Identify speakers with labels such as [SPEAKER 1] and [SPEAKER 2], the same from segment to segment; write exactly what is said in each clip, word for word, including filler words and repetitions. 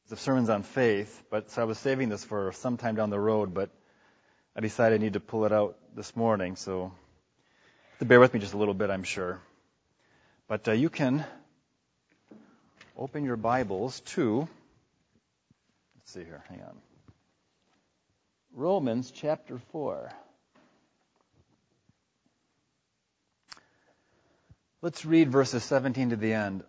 [SPEAKER 1] the sermon's on faith, but so I was saving this for sometime down the road, but I decided I need to pull it out this morning, so to bear with me just a little bit, I'm sure. But uh, you can open your Bibles to, let's see here, hang on, Romans chapter four. Let's read verses seventeen to the end.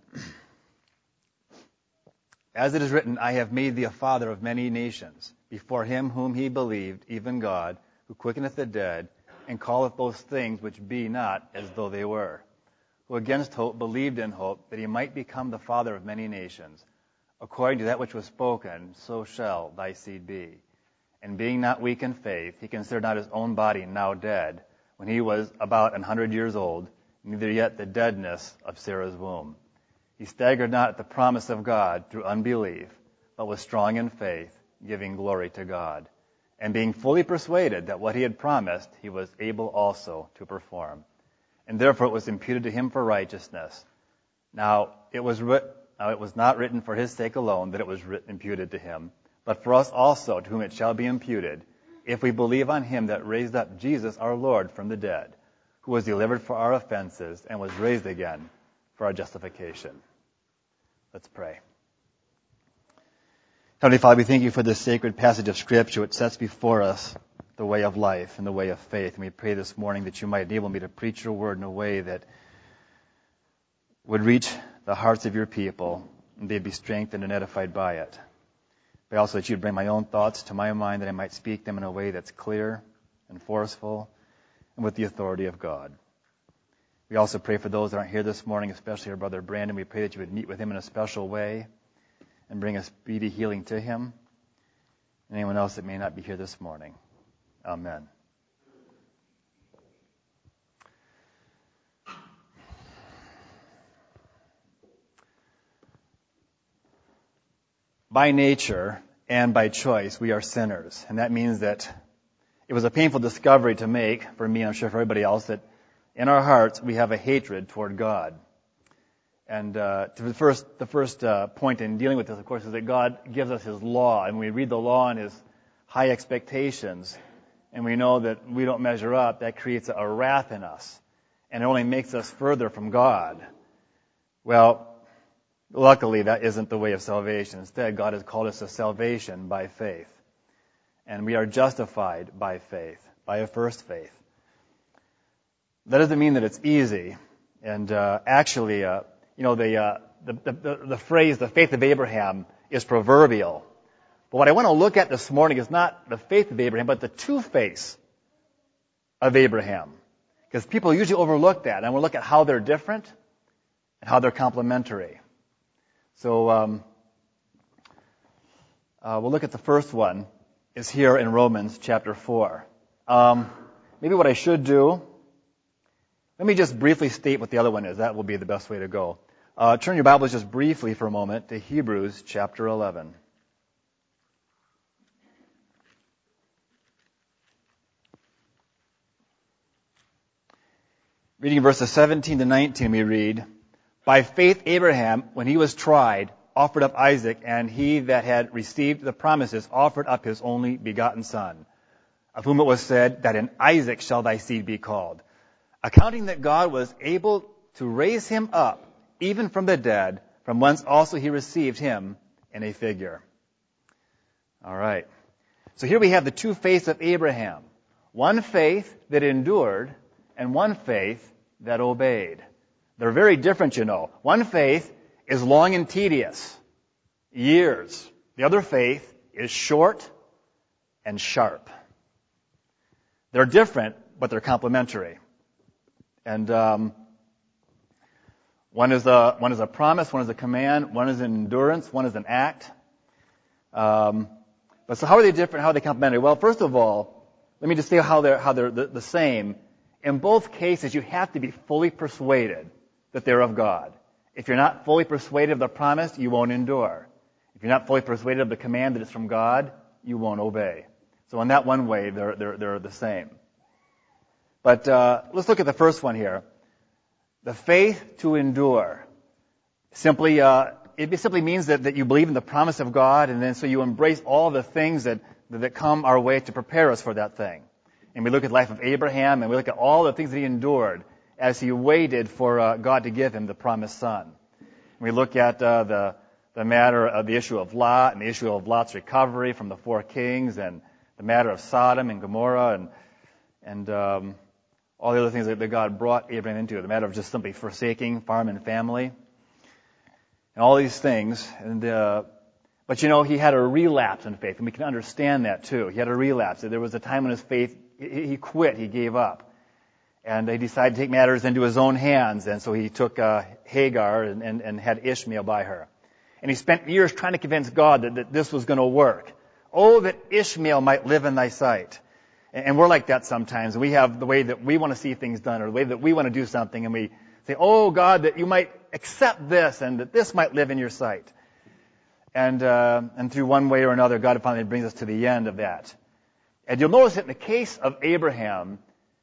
[SPEAKER 1] As it is written, I have made thee a father of many nations, before him whom he believed, even God, who quickeneth the dead, and calleth those things which be not as though they were, who against hope believed in hope, that he might become the father of many nations. According to that which was spoken, so shall thy seed be. And being not weak in faith, he considered not his own body now dead, when he was about an hundred years old, neither yet the deadness of Sarah's womb. He staggered not at the promise of God through unbelief, but was strong in faith, giving glory to God, and being fully persuaded that what he had promised he was able also to perform. And therefore it was imputed to him for righteousness. Now it was writ- now it was not written for his sake alone that it was writ- imputed to him, but for us also, to whom it shall be imputed, if we believe on him that raised up Jesus our Lord from the dead, who was delivered for our offenses and was raised again for our justification. Let's pray. Heavenly Father, we thank you for this sacred passage of Scripture which sets before us the way of life and the way of faith. And we pray this morning that you might enable me to preach your word in a way that would reach the hearts of your people and they'd be strengthened and edified by it. Pray also that you'd bring my own thoughts to my mind, that I might speak them in a way that's clear and forceful and with the authority of God. We also pray for those that aren't here this morning, especially our brother Brandon. We pray that you would meet with him in a special way and bring a speedy healing to him, and anyone else that may not be here this morning. Amen. By nature and by choice, we are sinners, and that means that it was a painful discovery to make, for me, I'm sure for everybody else, that in our hearts we have a hatred toward God. And uh, to the first, the first uh, point in dealing with this, of course, is that God gives us His law, and we read the law and His high expectations, and we know that we don't measure up. That creates a wrath in us, and it only makes us further from God. Well, luckily, that isn't the way of salvation. Instead, God has called us to salvation by faith, and we are justified by faith, by a first faith. That doesn't mean that it's easy, and uh, actually, uh, you know, the, uh, the, the the phrase, the faith of Abraham, is proverbial. But what I want to look at this morning is not the faith of Abraham, but the two-face of Abraham. Because people usually overlook that. And I want to look at how they're different and how they're complementary. So um, uh, we'll look at the first one, is here in Romans chapter four. Um, maybe what I should do, let me just briefly state what the other one is. That will be the best way to go. Uh, turn your Bibles just briefly for a moment to Hebrews chapter eleven. Reading verses seventeen to nineteen, we read, By faith Abraham, when he was tried, offered up Isaac, and he that had received the promises offered up his only begotten son, of whom it was said, that in Isaac shall thy seed be called, accounting that God was able to raise him up, even from the dead, from whence also he received him in a figure. All right. So here we have the two faiths of Abraham. One faith that endured, and one faith that obeyed. They're very different, you know. One faith is long and tedious, years. The other faith is short and sharp. They're different, but they're complementary. And um, one is a one is a promise, one is a command, one is an endurance, one is an act. Um, but so how are they different? How are they complementary? Well, first of all, let me just say how they're how they're the, the same. In both cases, you have to be fully persuaded that they're of God. If you're not fully persuaded of the promise, you won't endure. If you're not fully persuaded of the command that it's from God, you won't obey. So in that one way, they're they're they're the same. But uh, let's look at the first one here. The faith to endure. Simply, uh, it simply means that, that you believe in the promise of God, and then so you embrace all the things that, that come our way to prepare us for that thing. And we look at the life of Abraham, and we look at all the things that he endured as he waited for uh, God to give him the promised son. And we look at uh, the the matter of the issue of Lot, and the issue of Lot's recovery from the four kings, and the matter of Sodom and Gomorrah, and and um, all the other things that, that God brought Abraham into. The matter of just simply forsaking farm and family, and all these things. And uh, but you know, he had a relapse in faith, and we can understand that too. He had a relapse. There was a time when his faith, he, he quit, he gave up, and he decided to take matters into his own hands. And so he took uh, Hagar and, and, and had Ishmael by her. And he spent years trying to convince God that, that this was going to work. Oh, that Ishmael might live in thy sight. And, and we're like that sometimes. We have the way that we want to see things done, or the way that we want to do something, and we say, oh, God, that you might accept this, and that this might live in your sight. And uh, and through one way or another, God finally brings us to the end of that. And you'll notice that in the case of Abraham,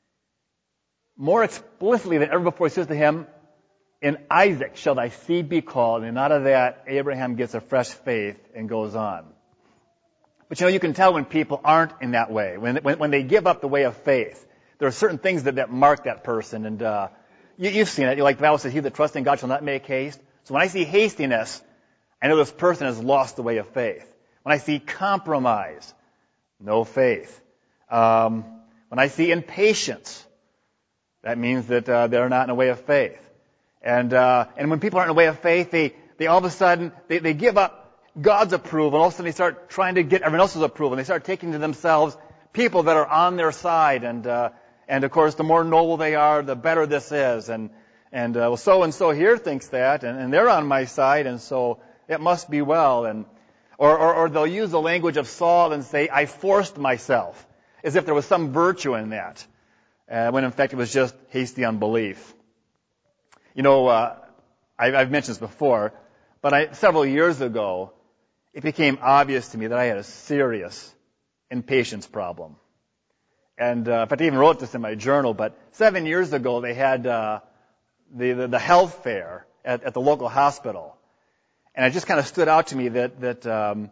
[SPEAKER 1] more explicitly than ever before, he says to him, in Isaac shall thy seed be called. And out of that, Abraham gets a fresh faith and goes on. But you know, you can tell when people aren't in that way. When when, when they give up the way of faith, there are certain things that, that mark that person. And uh, you, you've seen it. Like the Bible says, he that trusts in God shall not make haste. So when I see hastiness, I know this person has lost the way of faith. When I see compromise, no faith. Um, when I see impatience, that means that uh, they're not in a way of faith. And uh, and when people aren't in a way of faith, they, they all of a sudden, they, they give up God's approval, and all of a sudden they start trying to get everyone else's approval, and they start taking to themselves people that are on their side. And uh, and of course, the more noble they are, the better this is. And and uh, well, so-and-so here thinks that, and, and they're on my side, and so it must be well. And or, or, or they'll use the language of Saul and say, I forced myself, as if there was some virtue in that, uh, when in fact it was just hasty unbelief. You know, uh, I, I've mentioned this before, but I, several years ago, it became obvious to me that I had a serious impatience problem. And uh, in fact, I even wrote this in my journal, but seven years ago, they had uh, the, the, the health fair at, at the local hospital. And it just kind of stood out to me that, that um,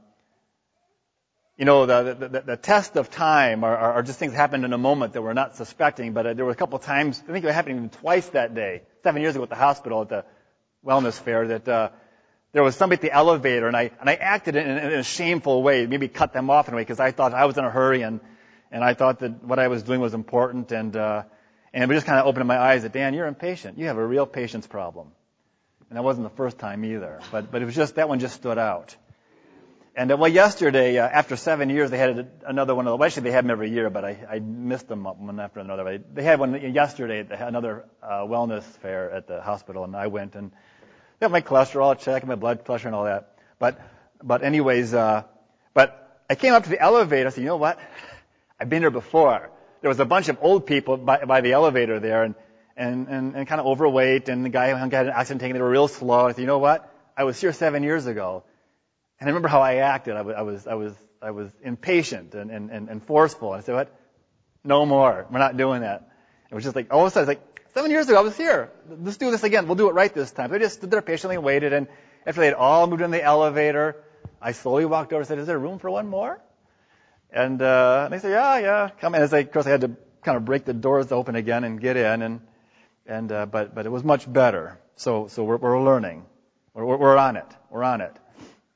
[SPEAKER 1] you know, the, the, the test of time are, are just things that happened in a moment that we're not suspecting, but uh, there were a couple of times, I think it happened even twice that day, seven years ago at the hospital at the wellness fair, that uh, there was somebody at the elevator, and I and I acted in, in a shameful way, maybe cut them off in a way, because I thought I was in a hurry, and, and I thought that what I was doing was important, and uh, and it just kind of opened my eyes that, Dan, you're impatient. You have a real patience problem. And that wasn't the first time either, but but it was just, that one just stood out. And uh, well, yesterday, uh, after seven years, they had another one of those. Well, actually, they have them every year, but I, I missed them one after another. But they had one yesterday at the, another uh, wellness fair at the hospital, and I went and got my cholesterol checked, my blood pressure, and all that. But but anyways, uh, but I came up to the elevator. I said, you know what? I've been here before. There was a bunch of old people by, by the elevator there, and and and, and kind of overweight, and the guy who had an accident taking, they were real slow. I said, you know what? I was here seven years ago. And I remember how I acted. I was, I was, I was, I was impatient and, and, and forceful. And I said, what? No more. We're not doing that. It was just like, all of a sudden, it's like, seven years ago, I was here. Let's do this again. We'll do it right this time. So I just stood there patiently and waited. And after they had all moved in the elevator, I slowly walked over and said, is there room for one more? And, uh, and they said, yeah, yeah, come in. As I, of course, I had to kind of break the doors open again and get in. And, and, uh, but, but it was much better. So, so we're, we're learning. We're, we're on it. We're on it.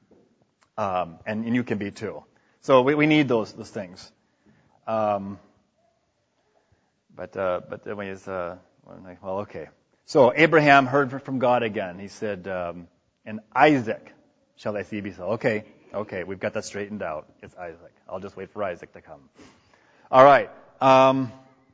[SPEAKER 1] Um, and, and you can be too. So we, we need those those things. Um, but uh, but anyways, uh, well, okay. So Abraham heard from God again. He said, um, "And Isaac shall thy seed be so." Okay, okay, we've got that straightened out. It's Isaac. I'll just wait for Isaac to come. All right. Um,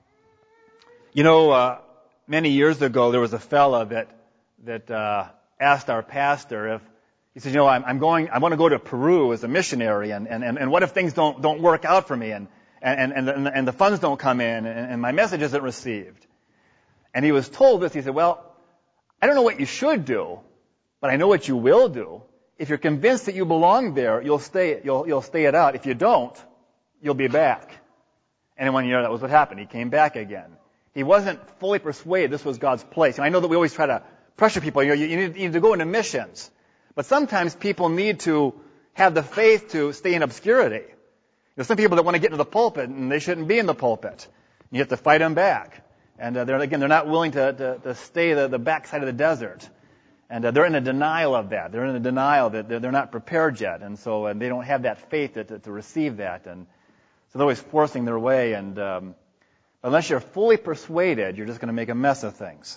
[SPEAKER 1] you know, uh, many years ago there was a fella that that uh, asked our pastor if. He says, you know, I'm, I'm going, I want to go to Peru as a missionary, and, and, and what if things don't, don't work out for me, and, and, and, the, and the funds don't come in, and, and my message isn't received. And he was told this, he said, well, I don't know what you should do, but I know what you will do. If you're convinced that you belong there, you'll stay, you'll, you'll stay it out. If you don't, you'll be back. And in one year, that was what happened. He came back again. He wasn't fully persuaded this was God's place. And I know that we always try to pressure people, you know, you need, you need to go into missions. But sometimes people need to have the faith to stay in obscurity. There's some people that want to get into the pulpit, and they shouldn't be in the pulpit. You have to fight them back. And uh, they're, again, they're not willing to, to, to stay the, the backside of the desert. And uh, they're in a denial of that. They're in a denial that they're, they're not prepared yet. And so uh, they don't have that faith to, to, to receive that. And so they're always forcing their way. And um, unless you're fully persuaded, you're just going to make a mess of things.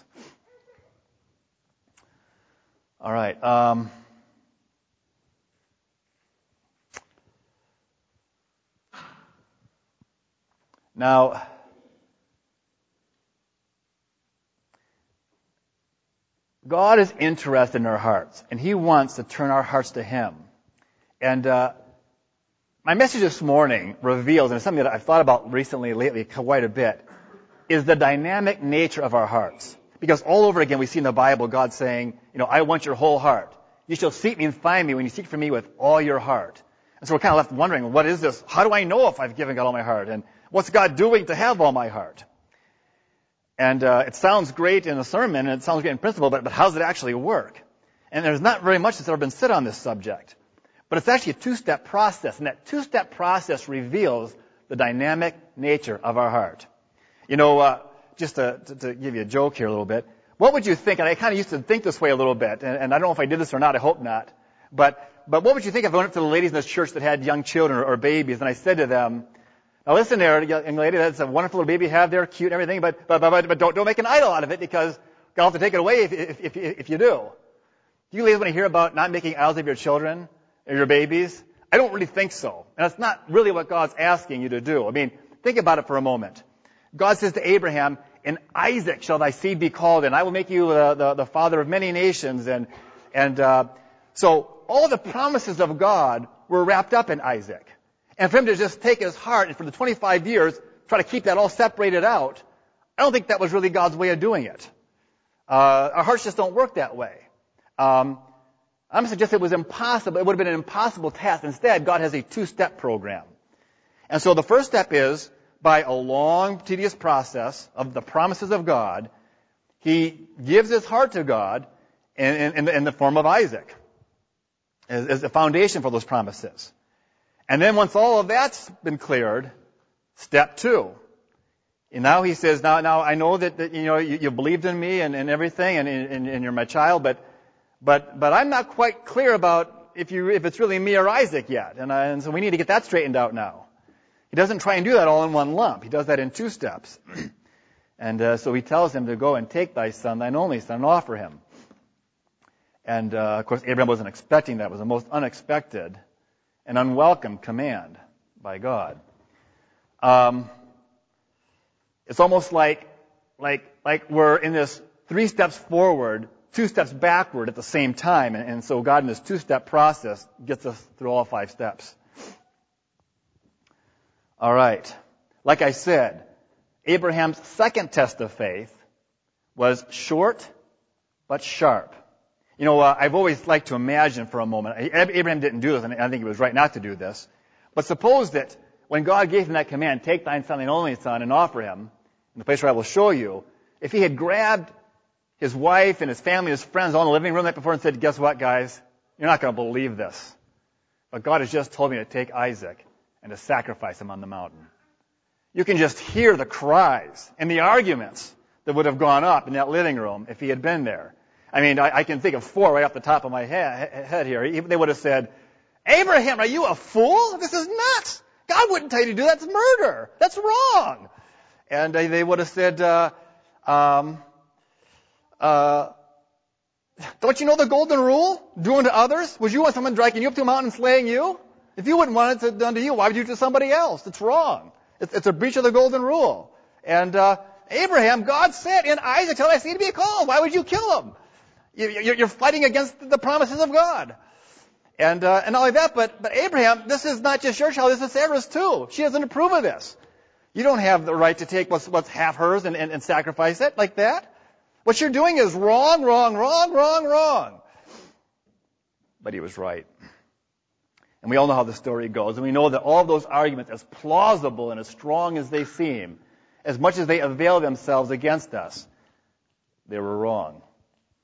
[SPEAKER 1] All right. Um, now, God is interested in our hearts, and He wants to turn our hearts to Him. And uh, my message this morning reveals, and it's something that I've thought about recently, lately, quite a bit, is the dynamic nature of our hearts. Because all over again, we see in the Bible God saying, you know, I want your whole heart. You shall seek me and find me when you seek for me with all your heart. And so we're kind of left wondering, what is this? How do I know if I've given God all my heart? And what's God doing to have all my heart? And uh, it sounds great in a sermon, and it sounds great in principle, but, but how does it actually work? And there's not very much that's ever been said on this subject. But it's actually a two-step process, and that two-step process reveals the dynamic nature of our heart. You know, uh, just to, to, to give you a joke here a little bit, what would you think, and I kind of used to think this way a little bit, and, and I don't know if I did this or not, I hope not, but, but what would you think if I went up to the ladies in this church that had young children or, or babies, and I said to them, now listen there, young lady, that's a wonderful little baby you have there, cute and everything, but, but, but, but don't, don't make an idol out of it, because God will have to take it away if, if, if, if you do. Do you ladies want to hear about not making idols of your children or your babies? I don't really think so. And that's not really what God's asking you to do. I mean, think about it for a moment. God says to Abraham, in Isaac shall thy seed be called, and I will make you the, the, the father of many nations. And, and uh, so all the promises of God were wrapped up in Isaac. And for him to just take his heart and for the twenty-five years try to keep that all separated out, I don't think that was really God's way of doing it. Uh, our hearts just don't work that way. Um, I'm going to suggest it was impossible. It would have been an impossible task. Instead, God has a two-step program. And so the first step is, by a long, tedious process of the promises of God, He gives His heart to God in, in, in the form of Isaac as, as the foundation for those promises. And then once all of that's been cleared, step two. And now He says, now, now I know that, that you know you, you believed in me and, and everything, and, and, and you're my child, but but but I'm not quite clear about if you if it's really me or Isaac yet, and, I, and so we need to get that straightened out now. He doesn't try and do that all in one lump. He does that in two steps. And uh, so He tells him to go and take thy son, thine only son, and offer him. And uh, of course, Abraham wasn't expecting that. It was the most unexpected an unwelcome command by God. Um, it's almost like, like, like we're in this three steps forward, two steps backward at the same time. And, and so God in this two-step process gets us through all five steps. All right. Like I said, Abraham's second test of faith was short but sharp. You know, uh, I've always liked to imagine for a moment, Abraham didn't do this, and I think he was right not to do this, but suppose that when God gave him that command, take thine son, thine only son, and offer him, in the place where I will show you, if he had grabbed his wife and his family and his friends all in the living room that before and said, guess what, guys? You're not going to believe this. But God has just told me to take Isaac and to sacrifice him on the mountain. You can just hear the cries and the arguments that would have gone up in that living room if he had been there. I mean, I, I can think of four right off the top of my head, head here. They would have said, Abraham, are you a fool? This is nuts. God wouldn't tell you to do that. That's murder. That's wrong. And they, they would have said, uh, um, uh, don't you know the golden rule? Do unto others. Would you want someone dragging you up to a mountain and slaying you? If you wouldn't want it done to you, why would you do it to somebody else? It's wrong. It's, it's a breach of the golden rule. And uh, Abraham, God said, in Isaac shall thy seed be called. Why would you kill him? You're fighting against the promises of God. And uh, and not only that, but, but Abraham, this is not just your child, this is Sarah's too. She doesn't approve of this. You don't have the right to take what's, what's half hers and, and, and sacrifice it like that. What you're doing is wrong, wrong, wrong, wrong, wrong. But he was right. And we all know how the story goes. And we know that all of those arguments, as plausible and as strong as they seem, as much as they avail themselves against us, they were wrong.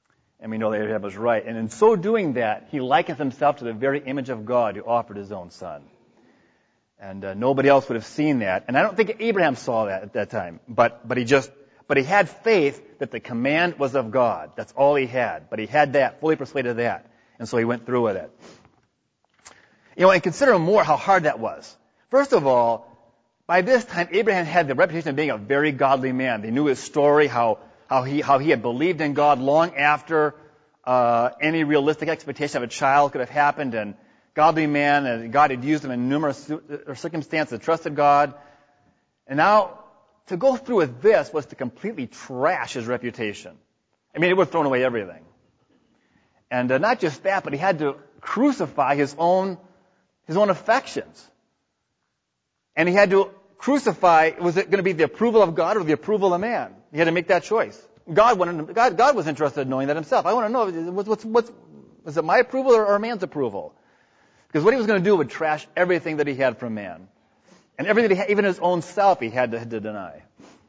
[SPEAKER 1] And we know that Abraham was right. And in so doing that, he likens himself to the very image of God who offered his own son. And uh, nobody else would have seen that. And I don't think Abraham saw that at that time. But but he just but he had faith that the command was of God. That's all he had. But he had that, fully persuaded of that. And so he went through with it. You know, and consider more how hard that was. First of all, by this time, Abraham had the reputation of being a very godly man. They knew his story, how how he how he had believed in God long after uh, any realistic expectation of a child could have happened, and godly man, and God had used him in numerous circumstances, trusted God. And now, to go through with this was to completely trash his reputation. I mean, it would have thrown away everything. And uh, not just that, but he had to crucify his own his own affections. And he had to crucify, was it going to be the approval of God or the approval of man? He had to make that choice. God wanted, God, God was interested in knowing that himself. I want to know, what's, what's, what's, is it my approval or, or man's approval? Because what he was going to do would trash everything that he had from man. And everything that he had, even his own self, he had to, had to deny.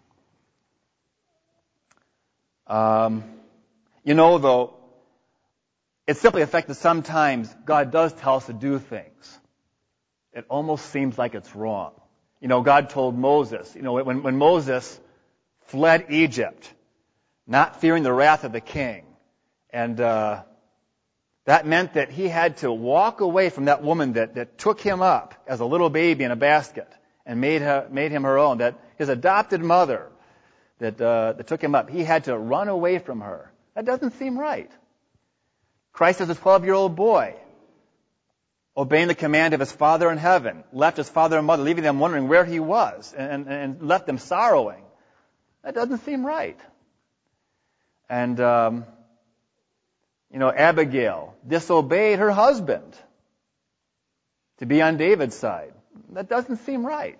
[SPEAKER 1] Um, you know, though, it's simply the fact that sometimes God does tell us to do things. It almost seems like it's wrong. You know, God told Moses, you know, when, when Moses fled Egypt, not fearing the wrath of the king, and uh, that meant that he had to walk away from that woman that, that took him up as a little baby in a basket and made her, made him her own, that his adopted mother that, uh, that took him up, he had to run away from her. That doesn't seem right. Christ as a twelve-year-old boy, obeying the command of his Father in heaven, left his father and mother, leaving them wondering where he was, and, and left them sorrowing. That doesn't seem right. And, um, you know, Abigail disobeyed her husband to be on David's side. That doesn't seem right.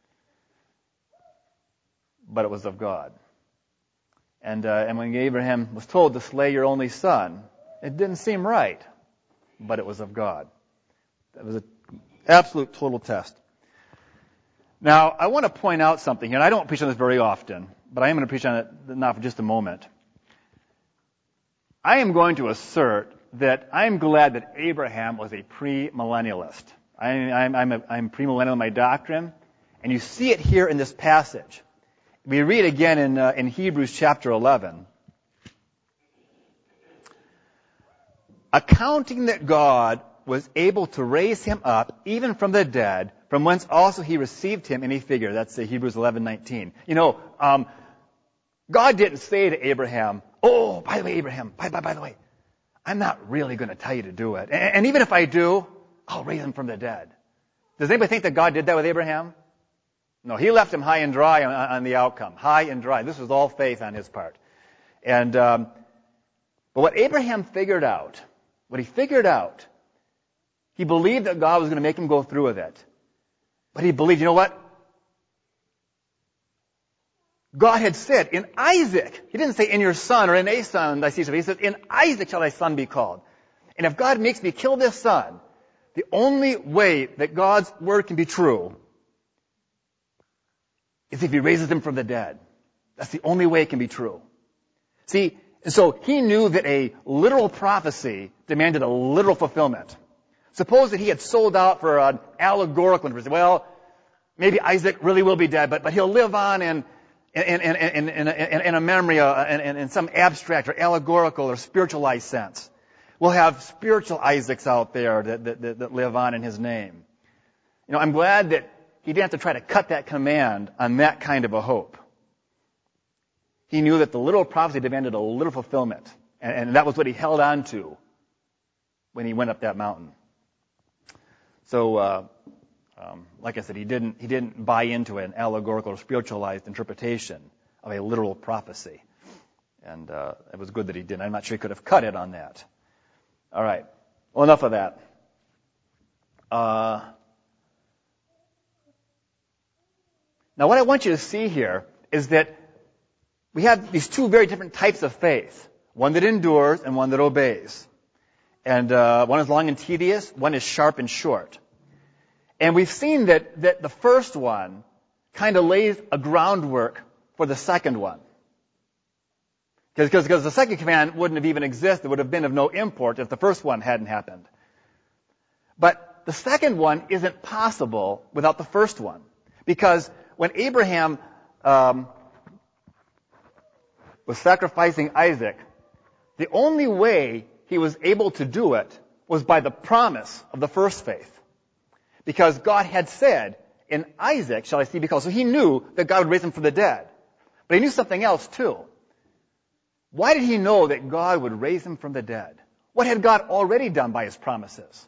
[SPEAKER 1] But it was of God. And, uh, and when Abraham was told to slay your only son, it didn't seem right, but it was of God. That was an absolute total test. Now, I want to point out something here, and I don't preach on this very often, but I am going to preach on it now for just a moment. I am going to assert that I'm glad that Abraham was a premillennialist. I, I'm, I'm, a, I'm premillennial in my doctrine, and you see it here in this passage. We read again in, uh, in Hebrews chapter eleven. Accounting that God was able to raise him up, even from the dead, from whence also he received him in a figure. That's uh, Hebrews eleven nineteen. You know, um, God didn't say to Abraham, oh, by the way, Abraham, by, by, by the way, I'm not really going to tell you to do it. And, and even if I do, I'll raise him from the dead. Does anybody think that God did that with Abraham? No, he left him high and dry on, on the outcome. High and dry. This was all faith on his part. And um, but what Abraham figured out, what he figured out, he believed that God was going to make him go through with it. But he believed, you know what? God had said, in Isaac, he didn't say in your son or in a son thy seed shall be. He said, in Isaac shall thy son be called. And if God makes me kill this son, the only way that God's word can be true is if he raises him from the dead. That's the only way it can be true. See, so he knew that a literal prophecy demanded a literal fulfillment. Suppose that he had sold out for an allegorical interpretation. Well, maybe Isaac really will be dead, but, but he'll live on in, in, in, in, in, in, in a memory, uh, in, in some abstract or allegorical or spiritualized sense. We'll have spiritual Isaacs out there that, that, that live on in his name. You know, I'm glad that he didn't have to try to cut that command on that kind of a hope. He knew that the literal prophecy demanded a literal fulfillment, and, and that was what he held on to when he went up that mountain. So, uh, um, like I said, he didn't he didn't buy into an allegorical or spiritualized interpretation of a literal prophecy, and uh, it was good that he didn't. I'm not sure he could have cut it on that. All right, well, enough of that. Uh, now, what I want you to see here is that we have these two very different types of faith: one that endures and one that obeys. And uh, one is long and tedious, one is sharp and short. And we've seen that, that the first one kind of lays a groundwork for the second one. Because because the second command wouldn't have even existed. It would have been of no import if the first one hadn't happened. But the second one isn't possible without the first one. Because when Abraham um, was sacrificing Isaac, the only way he was able to do it was by the promise of the first faith. Because God had said, in Isaac shall I see because so he knew that God would raise him from the dead. But he knew something else too. Why did he know that God would raise him from the dead? What had God already done by his promises?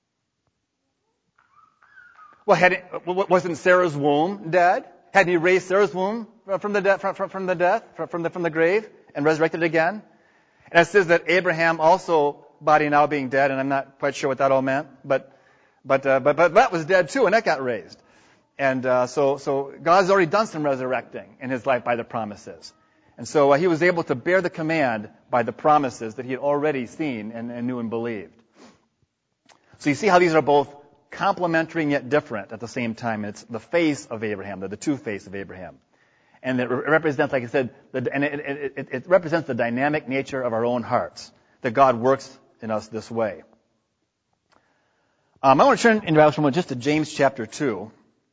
[SPEAKER 1] Well, had it, wasn't Sarah's womb dead? Hadn't he raised Sarah's womb from the death, from, from, from the death, from the from the grave, and resurrected it again? And it says that Abraham also, body now being dead, and I'm not quite sure what that all meant, but but uh, but but that was dead too, and that got raised. And uh, so so God's already done some resurrecting in his life by the promises, and so uh, he was able to bear the command by the promises that he had already seen and, and knew and believed. So you see how these are both complementary yet different at the same time. It's the face of Abraham, the, the two face of Abraham. And it represents, like I said, the, and it, it, it, it represents the dynamic nature of our own hearts, that God works in us this way. Um, I want to turn in your Bible just to James chapter two.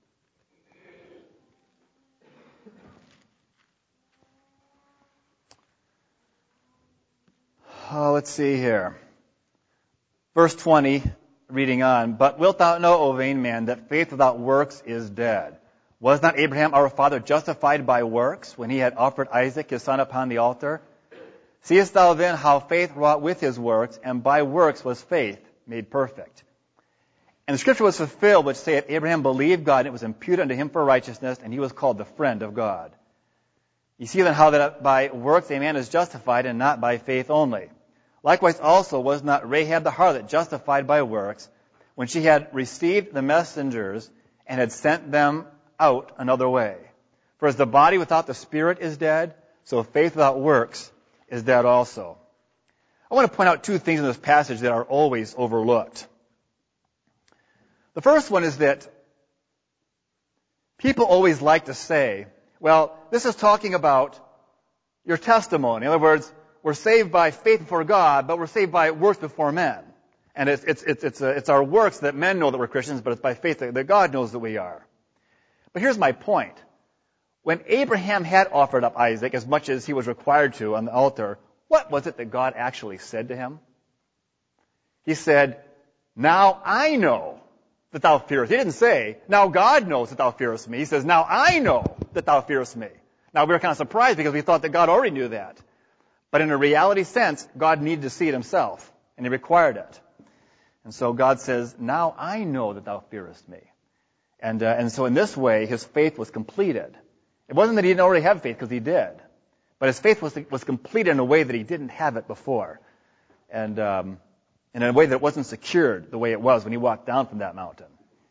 [SPEAKER 1] Oh, let's see here. Verse twenty. Reading on, but wilt thou know, O vain man, that faith without works is dead? Was not Abraham our father justified by works when he had offered Isaac his son upon the altar? Seest thou then how faith wrought with his works, and by works was faith made perfect? And the scripture was fulfilled, which saith, Abraham believed God, and it was imputed unto him for righteousness, and he was called the friend of God. You see then how that by works a man is justified, and not by faith only. Likewise also was not Rahab the harlot justified by works when she had received the messengers and had sent them out another way. For as the body without the spirit is dead, so faith without works is dead also. I want to point out two things in this passage that are always overlooked. The first one is that people always like to say, well, this is talking about your testimony. In other words, we're saved by faith before God, but we're saved by works before men. And it's, it's, it's, it's, a, it's our works that men know that we're Christians, but it's by faith that, that God knows that we are. But here's my point. When Abraham had offered up Isaac as much as he was required to on the altar, what was it that God actually said to him? He said, now I know that thou fearest. He didn't say, now God knows that thou fearest me. He says, now I know that thou fearest me. Now we were kind of surprised because we thought that God already knew that. But in a reality sense, God needed to see it himself, and he required it. And so God says, now I know that thou fearest me. And uh, and so in this way, his faith was completed. It wasn't that he didn't already have faith, because he did. But his faith was was completed in a way that he didn't have it before. And, um, and in a way that it wasn't secured the way it was when he walked down from that mountain.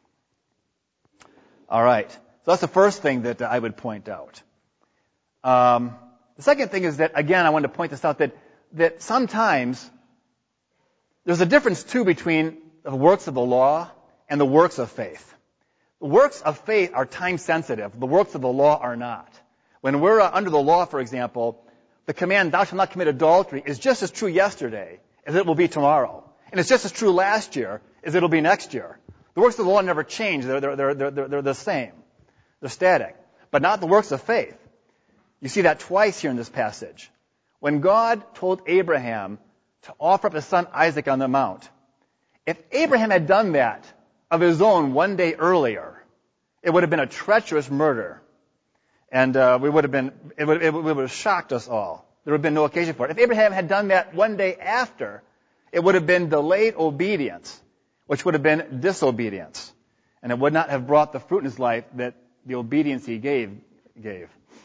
[SPEAKER 1] All right. So that's the first thing that I would point out. Um... The second thing is that, again, I wanted to point this out, that, that sometimes there's a difference, too, between the works of the law and the works of faith. The works of faith are time-sensitive. The works of the law are not. When we're uh, under the law, for example, the command, thou shalt not commit adultery, is just as true yesterday as it will be tomorrow. And it's just as true last year as it'll be next year. The works of the law never change. They're, they're, they're, they're, they're the same. They're static. But not the works of faith. You see that twice here in this passage. When God told Abraham to offer up his son Isaac on the mount, if Abraham had done that of his own one day earlier, it would have been a treacherous murder. And uh, we would have been, it would, it would have shocked us all. There would have been no occasion for it. If Abraham had done that one day after, it would have been delayed obedience, which would have been disobedience. And it would not have brought the fruit in his life that the obedience he gave gave.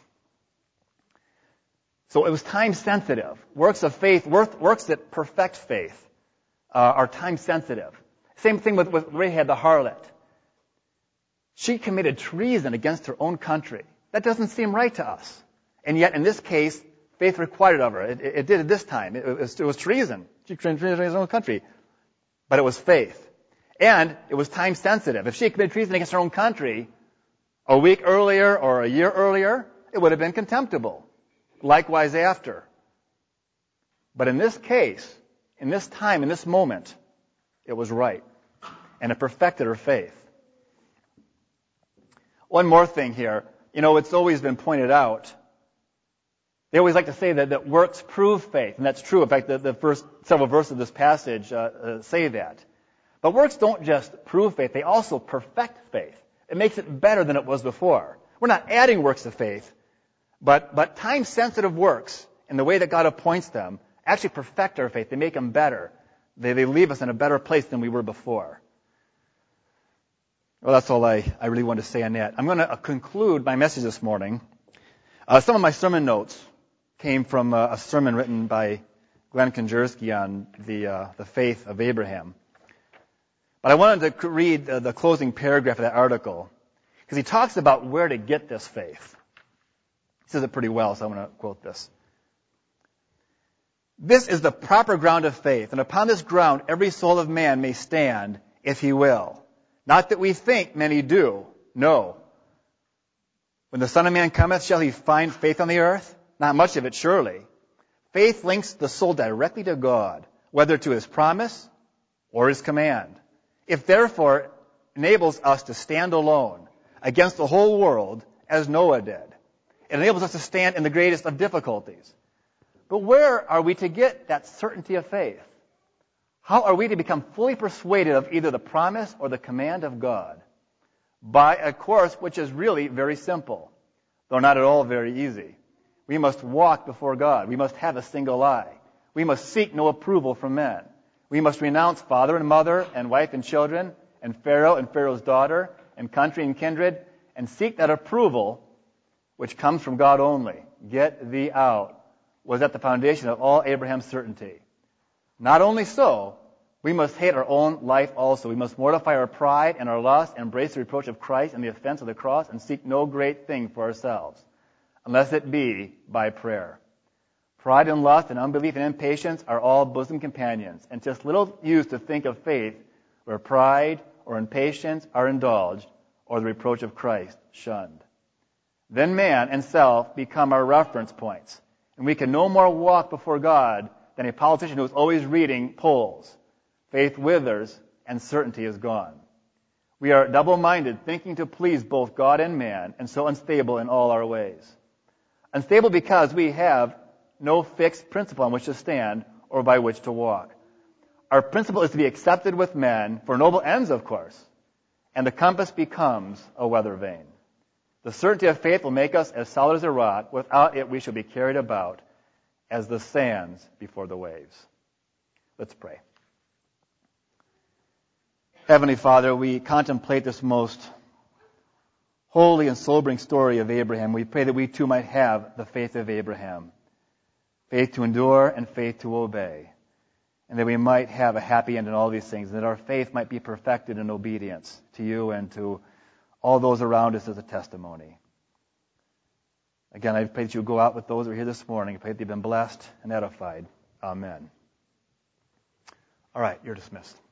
[SPEAKER 1] So it was time-sensitive. Works of faith, works that perfect faith, uh, are time-sensitive. Same thing with, with Rahab the harlot. She committed treason against her own country. That doesn't seem right to us. And yet, in this case, faith required of her. It, it, it did it this time. It, it, was, it was treason. She committed treason against her own country. But it was faith. And it was time-sensitive. If she committed treason against her own country a week earlier or a year earlier, it would have been contemptible. Likewise after. But in this case, in this time, in this moment, it was right. And it perfected her faith. One more thing here. You know, it's always been pointed out. They always like to say that, that works prove faith. And that's true. In fact, the, the first several verses of this passage uh, uh, say that. But works don't just prove faith. They also perfect faith. It makes it better than it was before. We're not adding works to faith. But, but time-sensitive works, in the way that God appoints them, actually perfect our faith. They make them better. They, they leave us in a better place than we were before. Well, that's all I, I really want to say on that. I'm going to conclude my message this morning. Uh, some of my sermon notes came from uh, a sermon written by Glenn Konjursky on the uh, the faith of Abraham. But I wanted to read uh, the closing paragraph of that article, because he talks about where to get this faith. He says it pretty well, so I'm going to quote this. This is the proper ground of faith, and upon this ground every soul of man may stand if he will. Not that we think many do. No. When the Son of Man cometh, shall he find faith on the earth? Not much of it, surely. Faith links the soul directly to God, whether to his promise or his command. If therefore enables us to stand alone against the whole world, as Noah did, it enables us to stand in the greatest of difficulties. But where are we to get that certainty of faith? How are we to become fully persuaded of either the promise or the command of God? By a course which is really very simple, though not at all very easy. We must walk before God. We must have a single eye. We must seek no approval from men. We must renounce father and mother and wife and children and Pharaoh and Pharaoh's daughter and country and kindred and seek that approval which comes from God only. Get thee out was at the foundation of all Abraham's certainty. Not only so, we must hate our own life also. We must mortify our pride and our lust, embrace the reproach of Christ and the offense of the cross, and seek no great thing for ourselves, unless it be by prayer. Pride and lust and unbelief and impatience are all bosom companions, and 'tis little use to think of faith where pride or impatience are indulged, or the reproach of Christ shunned. Then man and self become our reference points, and we can no more walk before God than a politician who is always reading polls. Faith withers, and certainty is gone. We are double-minded, thinking to please both God and man, and so unstable in all our ways. Unstable because we have no fixed principle on which to stand or by which to walk. Our principle is to be accepted with men for noble ends, of course, and the compass becomes a weather vane. The certainty of faith will make us as solid as a rock. Without it, we shall be carried about as the sands before the waves. Let's pray. Heavenly Father, we contemplate this most holy and sobering story of Abraham. We pray that we too might have the faith of Abraham, faith to endure and faith to obey, and that we might have a happy end in all these things, and that our faith might be perfected in obedience to you and to all those around us as a testimony. Again, I pray that you go out with those who are here this morning. I pray that you've been blessed and edified. Amen. All right, you're dismissed.